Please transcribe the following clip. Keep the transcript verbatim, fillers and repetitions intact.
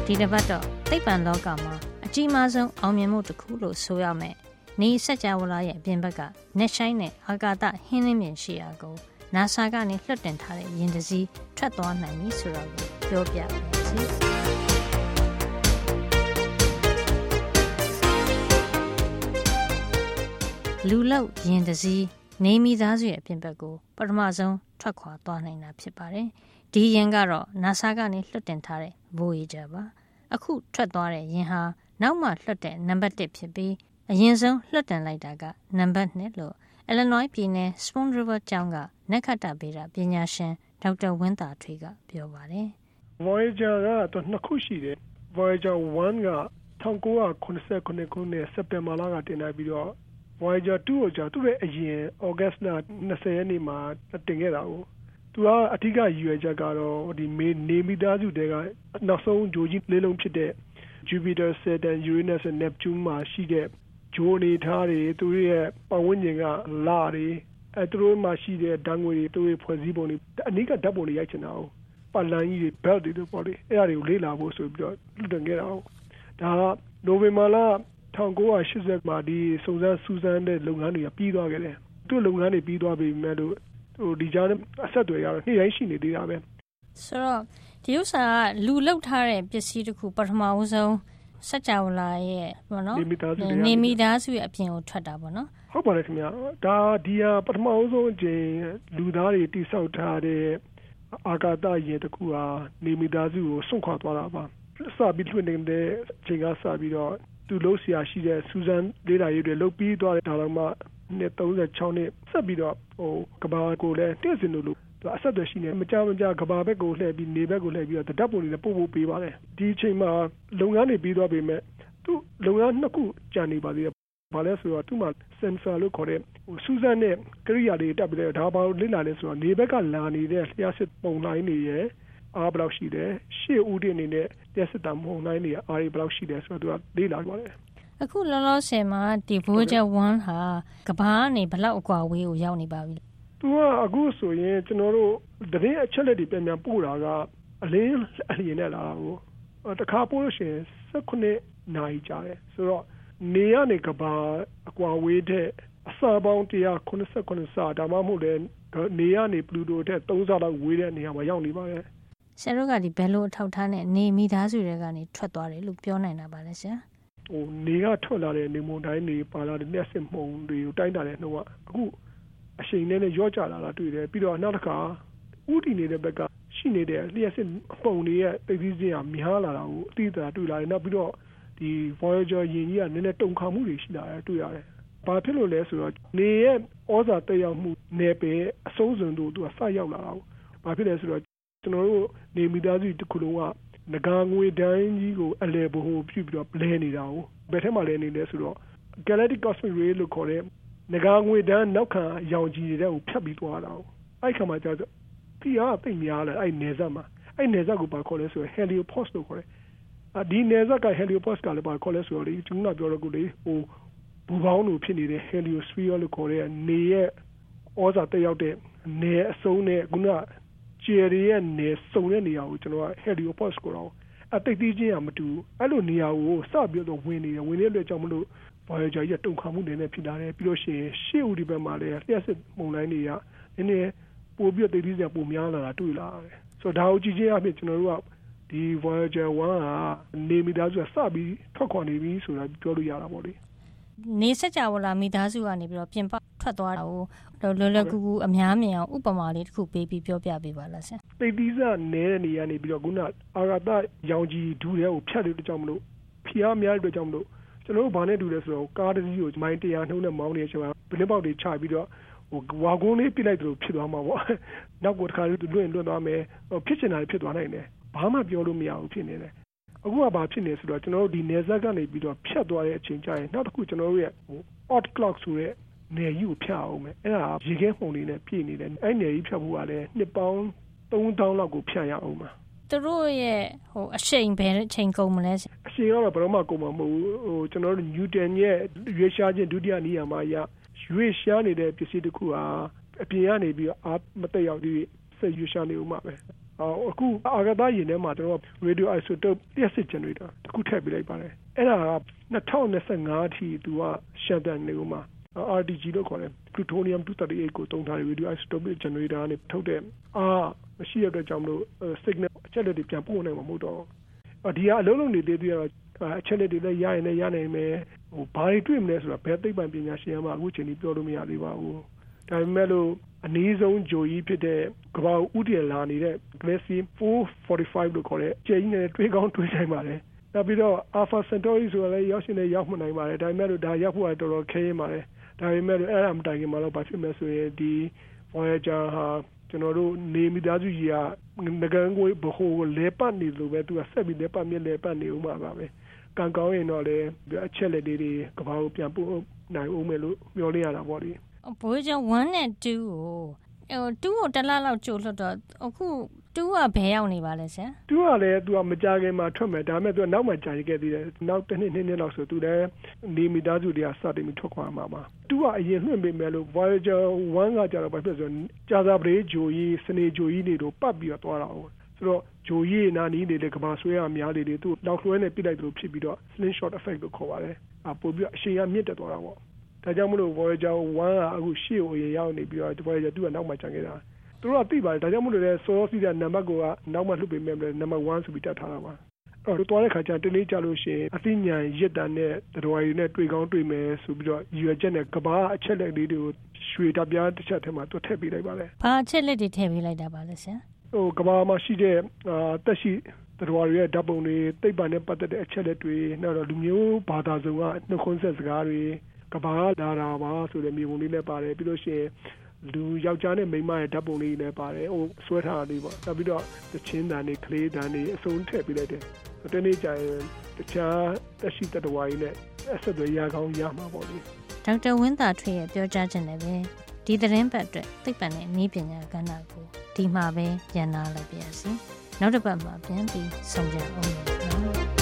ဒီတစ်ပတ်တော့သိပ္ပံလောကမှာအကြီးမားဆုံးအောင်မြင်မှုတစ်ခုလို့ဆိုရမယ်နေစัจ java လာရဲ့အပြင်ဘက်ကနက်ရှိုင်းနဲ့အာကာသဟင်းလင်းပြင်ရှိရာကို NASA ကနေလွှတ်တင်ထားတဲ့ယဉ်တစည်းထွက်သွားနိုင်ပြီဆိုတော့ပြောပြပါမယ်လူလောက်ယဉ်တစည်းနေမိသားစုရဲ့အပြင်ဘက်ကိုပထမဆုံးထွက်ခွာသွားနိုင်တာဖြစ်ပါတယ်ဒီယဉ်ကတော့ NASA ကနေလွှတ်တင်ထားတဲ့ Voyager ပါအခုထွက်သွားတဲ့ယဉ်ဟာနောက်မှလွှတ်တဲ့နံပါတ်တစ်ဖြစ်ပြီးအရင်ဆုံးလွှတ်တင်လိုက်တာကနံပါတ်နှစ်လို့ Illinois ပြည်နယ် Spoon River ကျောင်းကနက္ခတ္တဗေဒပညာရှင်ဒေါက်တာဝင်းသာထွေးကပြောပါတယ် Voyager ကတော့နှစ်ခုရှိတယ် Voyager one ကnineteen seventy-nineခုနှစ်စက်တင်ဘာလကတင်လိုက်ပြီးတော့ Voyager two ကိုကြာသူ့ရဲ့အရင် August twentyရက်နေ့မှာတင်ခဲ့တာကိုသူကအထူးရည်ရွယ်ချက်ကတော့ဒီနေမိသားစုတွေကနောက်ဆုံးဂျိုကြီးလေးလုံးဖြစ်တဲ့ Jupiter, Saturn, Uranus နဲ့ Neptune မှာရှိတဲ့ဂျိုနေထားတွေသူတို့ရဲ့ပတ်ဝန်းကျင်ကလတွေအဲသူတို့မှာရှိတဲ့ဓာတ်ငွေတွေသူတို့ဖွဲ့စည်းပုံတွေအနိကဓာတ်ပုံတွေရိုက်ချင်တာကိုပတ်လန်းကြီးတွေ belt တွေတို့ပေါ့လေအဲ့ဒါတွေကိုလေ့လာဖို့ဆိုပြီးတော့လွှတ်တင်ခဲ့တာကိုဒါကနိုဝင်ဘာလnineteen eightyမှာဒီစုံစမ်းစူးစမ်းတဲ့လုပ်ငန်းတွေကပြီးသွားခဲ့တယ်သူ့လုပ်ငန်းတွေပြီးသွားပြီမဲ့လို့ဟိုဒီကြားအဆက်တွေရတော့နေ့တိုင်းရှိနေသေးတာပဲဆိုတော့ဒီဥစ္စာကလူလောက်ထားတဲ့ပစ္စည်းတစ်ခုပထမဦးဆုံးစัจ java လာရဲ့ပေါ့နော်နေမိသားစုရဲ့အပြင်ကိုထွက်တာပေါ့နော်ဟုတ်ပါတယ်ခင်ဗျာဒါဒီဟာပထမဦးဆုံးအချိန်လူသားတွေတိဆောက်ထားတဲ့အာကာသယာဉ်တစ်ခုဟာနေမိသားစုကိုစွန့်ခွာသွားတာပါစပြီးလွှင့်နေတဲ့အချိန်ကစပြီးတော့သူလှုပ်ရှားရှိတဲ့စူဇန်ဒေတာရေးတွေလှုပ်ပြီးသွားတဲ့ဒါတော့မှနှစ်thirty-sixနှစ်ဆက်ပြီးတော့ဟိုကဘာကိုလည်းတည့်စင်လို့အဆက်တွေရှိနေမကြမကြကဘာဘက်ကိုလှည့်ပြီးနေဘက်ကိုလှည့်ပြီးတော့ဓာတ်ပုံတွေလည်းပို့ပို့ပေးပါတယ်ဒီအချိန်မှာလုပ်ငန်းတွေပြီးသွားပြီမဲ့သူလုပ်ငန်းနှစ်ခုကြာနေပါသေးတယ်ဘာလဲဆိုတော့သူ့မှာ sensor လို့ခေါ်တဲ့ဟိုစူးစမ်းတဲ့ကိရိယာတွေတက်ပြီးတော့ဒါဘာလို့လေ့လာလဲဆိုတော့နေဘက်ကလာနေတဲ့လျှက်စစ်ပုံလိုင်းတွေရဲ့အားဘယ်လောက်ရှိတယ်ရှေ့ဦးတင်နေတဲ့လျှက်စစ်တံပုံလိုင်းတွေအားဘယ်လောက်ရှိတယ်ဆိုတော့သူကလေ့လာပါတယ်အခုလောလောဆယ်မှာဒီ Voyager one ဟာကဘာကနေဘလောက်အကွာဝေးကိုရောက်နေပါပြီသူကအခုဆိုရင်ကျွန်တော်တို့တရင်အချက်လက်တွေပြန်ပြန်ပို့တာကအလင်းအလျင်နဲ့လာတာကိုတခါပို့လို့ရှိရင်eighteenနာရီကြာတယ်ဆိုတော့နေရနေကဘာအကွာဝေးတဲ့အစာပေါင်းone seventy-sevenဆဒါမှမဟုတ်လေနေရနေပလူတိုတဲ့threeဆလောက်ဝေးတဲ့နေရာမှာရောက်နေပါတယ်ဆရာတို့ကဒီဘယ်လိုအထောက်ထားနဲ့နေမိသားစုတွေကနေထွက်သွားတယ်လို့ပြောနိုင်တာပါလဲဆရာဟိုနေကထွက်လာတဲ့နေမုန်တိုင်းတွေပါလာတဲ့မျက်စိမှုန်တွေကိုတိုင်းတာတဲ့နှုတ်ကအခုအချိန်နဲ့နဲ့ရော့ကျလာတာတွေ့တယ်ပြီးတော့နောက်တစ်ခါဥတီနေတဲ့ဘက်ကရှိနေတဲ့လျှက်စစ်ပုံတွေရဲ့တိတ်ပြီးစင်းကများလာတာကိုအတိအကျတွေ့လာတယ်နောက်ပြီးတော့ဒီ Voyager ယဉ်ကြီးကနည်းနည်းတုန်ခါမှုတွေရှိလာတယ်တွေ့ရတယ်ဘာဖြစ်လို့လဲဆိုတော့နေရဲ့ဩဇာတက်ရောက်မှုနယ်ပယ်အဆုံးစွန်တို့သူကဆက်ရောက်လာတာကိုဘာဖြစ်လဲဆိုတော့ကျွန်တော်တို့နေမိသားစုတစ်ခုလုံးကငကာငွေတိုင်းကြီးကိုအလဲဘိုးပြုပြီးတော့လဲနေတာကိုဘယ်ထက်မှလဲနေလဲဆိုတော့ Galactic Cosmic Ray လို့ခေါ်တဲ့ငကာငွေတန်းနောက်ခံရောင်ခြည်တွေကိုဖြတ်ပြီးသွားတာကိုအဲ့ခါမှကြာဆိုဒီဟာသိများလဲအဲ့နေဆက်မှာအဲ့နေဆက်ကိုဘာခေါ်လဲဆိုတော့ Heliopause လို့ခေါ်တယ်အဒီနေဆက်က Heliopause ကလည်းဘာခေါ်လဲဆိုတော့ဒီကျွန်တော်ပြောတော့ကိုလေဟိုဘူပေါင်းလိုဖြစ်နေတဲ့ Heliosphere လို့ခေါ်တဲ့နေရဲ့ဩဇာတက်ရောက်တဲ့နေအစုံနဲ့ခုနကကျယ်ရဲ့နေစုံတဲ့နေရာကိုကျွန်တော်က Heliopause ကိုတော့အတိတ်ကြီးချင်းကမတူအဲ့လိုနေရာကိုစပြီးတော့ဝင်နေတယ်ဝင်နေတဲ့အတွက်ကြောင့်မလို့ Voyager ရဲ့တုံခါမှုတွေနဲ့ဖြစ်လာတယ်ပြီးလို့ရှိရင်ရှေ့ဦးဒီဘက်မှာလည်းလျှက်စစ်မှုန်လိုင်းတွေကနည်းနည်းပို့ပြီးတော့တိတ်ကြီးစရာပိုများလာတာတွေ့လာတယ်ဆိုတော့ဒါကိုကြည့်ချင်းအဖြစ်ကျွန်တော်တို့ကဒီ Voyager one ကနေမိသားစုကစပြီးထွက်ခွာနေပြီဆိုတာပြောလို့ရတာပေါ့လေနေစัจ java လာမိသားစုကနေပြီးတော့ပြင်ပထွက်သွားတာကိုလွယ်လွယ်ကူကူအများမြင်အောင်ဥပမာလေးတစ်ခုပေးပြီးပြောပြပေးပါလားဆရာတိတ်ကြီးစနေတဲ့နေရာနေပြီးတော့ခုနအာဂါတရောင်ကြီးဒူးတွေကိုဖြတ်လို့တကြောင်မလို့ဖျားများတဲ့ကြောင်မလို့ကျွန်တော်တို့ဘာနဲ့တူလဲဆိုတော့ကားတစ်စီးကိုမိုင်းone hundredနှုန်းနဲ့မောင်းနေချိန်မှာဘယ်နှပေါက်တွေချပြီးတော့ဟိုဝါကုန်းလေးပြလိုက်တယ်လို့ဖြစ်သွားမှာပေါ့နောက်ကိုတစ်ခါလွတ်လွတ်လွတ်သွားမယ်ဖြစ်ချင်တာဖြစ်သွားနိုင်တယ်ဘာမှပြောလို့မရဘူးဖြစ်နေတယ်အခုကဘာဖြစ်နေဆိုတော့ကျွန်တော်တို့ဒီနေဆက်ကနေပြီးတော့ဖြတ်သွားတဲ့အချိန်ကျရင်နောက်တစ်ခုကျွန်တော်တို့ရဲ့ဟို odd clock ဆိုတဲ့နေကြီးကိုဖြတ်အောင်မယ်အဲ့ဒါရေခဲမှုန်လေးနဲ့ပြည့်နေတယ်အဲ့နေကြီးဖြတ်ဖို့ကလည်းနှစ်ပေါင်းthree thousandလောက်ကိုဖြတ်ရအောင်ပါသူတို့ရဲ့ဟိုအချိန်ပဲအချိန်ကုန်မလဲအချိန်ကတော့ဘယ်တော့မှကုန်မှာမဟုတ်ဘူးဟိုကျွန်တော်တို့ Newton ရဲ့ရွေးရှားခြင်းဒုတိယနိယာမအရရွေးရှားနေတဲ့ပစ္စည်းတစ်ခုဟာအပြင်ကနေပြီးအားမတက်ရောက်သေးစိတ်ရွေးရှားနေဦးမှာပဲအအခုအာဂသာရင်ထဲမှာကျွန်တော် radio isotope လျှပ်စစ် generator တခုထည့်ပေးလိုက်ပါတယ်အဲ့ဒါကtwenty twenty-fiveအထိသူကရှက်တန်နေဦးမှာ R T G လို့ခေါ်တယ် plutonium two thirty-eight ကိုသုံးထားတဲ့ radio isotope generator နဲ့ထုတ်တဲ့အားမရှိရတဲ့ကြောင့်မလို့ signal အချက်လက်တွေပြန်ပို့နိုင်မှာမဟုတ်တော့ဒီကအလုံးလုံးနေသေးသေးတော့အချက်လက်တွေလည်းရရင်လည်းရနိုင်မယ်ဟိုဘာတွေတွေ့မလဲဆိုတာဘယ်သိပ္ပံပညာရှင်မှအခုချိန်ကြီးပြောလို့မရသေးပါဘူးဒါပေမဲ့လို့အနည်းဆုံးဂျိုကြီးဖြစ်တဲ့ကမ္ဘာဥတည်လာနေတဲ့ Galaxy four forty-five လို့ခေါ်တဲ့ကျင်းနဲ့တွေးကောင်းတွေးနိုင်ပါတယ်နောက်ပြီးတော့ Alpha Centauri ဆိုတာလည်းရောက်ရှင်လည်းရောက်မနိုင်ပါတယ်ဒါပေမဲ့လို့ဒါရောက်ဖို့ကတော်တော်ခဲရင်ပါတယ်ဒါပေမဲ့လို့အဲ့ဒါမတိုင်ခင်မှာတော့ဘာဖြစ်မလဲဆိုရင်ဒီ Voyager ဟာကျွန်တော်တို့နေမိသားစုကြီးကငကန်းကိုဘိုးလဲပတ်နေလို့ပဲသူကဆက်ပြီးလဲပတ်မြက်လဲပတ်နေဦးမှာပါပဲကံကောင်းရင်တော့လေအချက်လက်တွေကဘာကိုပြန်ပို့နိုင်ဦးမယ်လို့ပြောလို့ရတာပေါ့လေ Voyager oneနဲ့twoကိုဟိုtwoကိုတလားလောက်ကြိုလွတ်တော့အခုtwoကဘယ်ရောက်နေပါလဲဆရာ twoကလည်းသူကမကြခင်မှာထွက်မယ်ဒါပေမဲ့သူကနောက်မှကြာခဲ့သေးတယ်နောက်တစ်နှစ်နှစ်နှစ်လောက်ဆိုသူလည်းနေမိသားစုတွေကစတင်ပြီးထွက်ခွာမှာပါtwoကအရင်လွှင့်ပေးမယ်လို့ Voyager oneကကြတော့ဘာဖြစ်ဆိုကြာသာပရိဂျိုကြီးစနေဂျိုကြီးတွေတို့ပတ်ပြီးတော့သွားတာဟုတ်ဆိုတော့ဂျိုကြီးနာနီးနေတဲ့ကဘာဆွဲရများလေးတွေသူ့နောက်လွှဲနေပြလိုက်လို့ဖြစ်ပြီးတော့ slingshot effect လို့ခေါ်ပါတယ်အပို့ပြီးအရှိန်ကမြင့်တက်သွားတာပေါ့ဒါကြောင့်မလို့ Voyager oneကအခုရှေ့ကိုရင်ရောက်နေပြီးတော့ Voyager twoကနောက်မှကျန်ခဲ့တာသူတို့ကသိပါတယ်ဒါကြောင့်မလို့လည်းစောစီးတဲ့နံပါတ်ကနောက်မှလှုပ်ပေးမယ်နံပါတ်oneဆိုပြီးတက်ထားတာပါအဲ့တော့တွားတဲ့ခါကျတနေ့ကြလို့ရှိရင်အသိဉာဏ်ရစ်တန်နဲ့တော်ရီနဲ့တွေ့ကောင်းတွေ့မယ်ဆိုပြီးတော့ရွယ်ချက်နဲ့ကဘာအချက်လက်လေးတွေကိုရွှေတပြားတစ်ချက်ထဲမှာတွတ်ထည့်ပေးလိုက်ပါလေဘာအချက်လက်တွေထည့်ပေးလိုက်တာပါလဲဆရာဟိုကဘာမှာရှိတဲ့တက်ရှိတော်ရီရဲ့ဓာတ်ပုံတွေသိပ္ပံနဲ့ပတ်သက်တဲ့အချက်လက်တွေနောက်တော့လူမျိုးဘာသာစုံကနှုတ်ခွန်းဆက်စကားတွေကဘာလာတာပါဆိုတဲ့မြေပုံလေးလည်းပါတယ်ပြီးလို့ရှိရင်လူယောက်ျားနဲ့မိန်းမရဲ့ဓာတ်ပုံလေးလည်းပါတယ်ဟိုဆွဲထားတာလေးပေါ့နောက်ပြီးတော့တချင်းတန်တွေကလေးတန်တွေအစုံထည့်ပေးလိုက်တယ်တနေ့ကျရင်တခြားတက်ရှိတတဝါကြီးနဲ့အဆက်တွေရကောင်းရမှာပေါ့လေဒေါက်တာဝင်းသာထွေးရဲ့ပြောကြားချက်နဲ့ပဲဒီသတင်းပတ်အတွက်သိပ္ပံနဲ့နည်းပညာကဏ္ဍကိုဒီမှာပဲပြန်လာလိုက်ပါရစေနောက်တစ်ပတ်မှာပြန်ပြီးဆုံကြအောင်နော်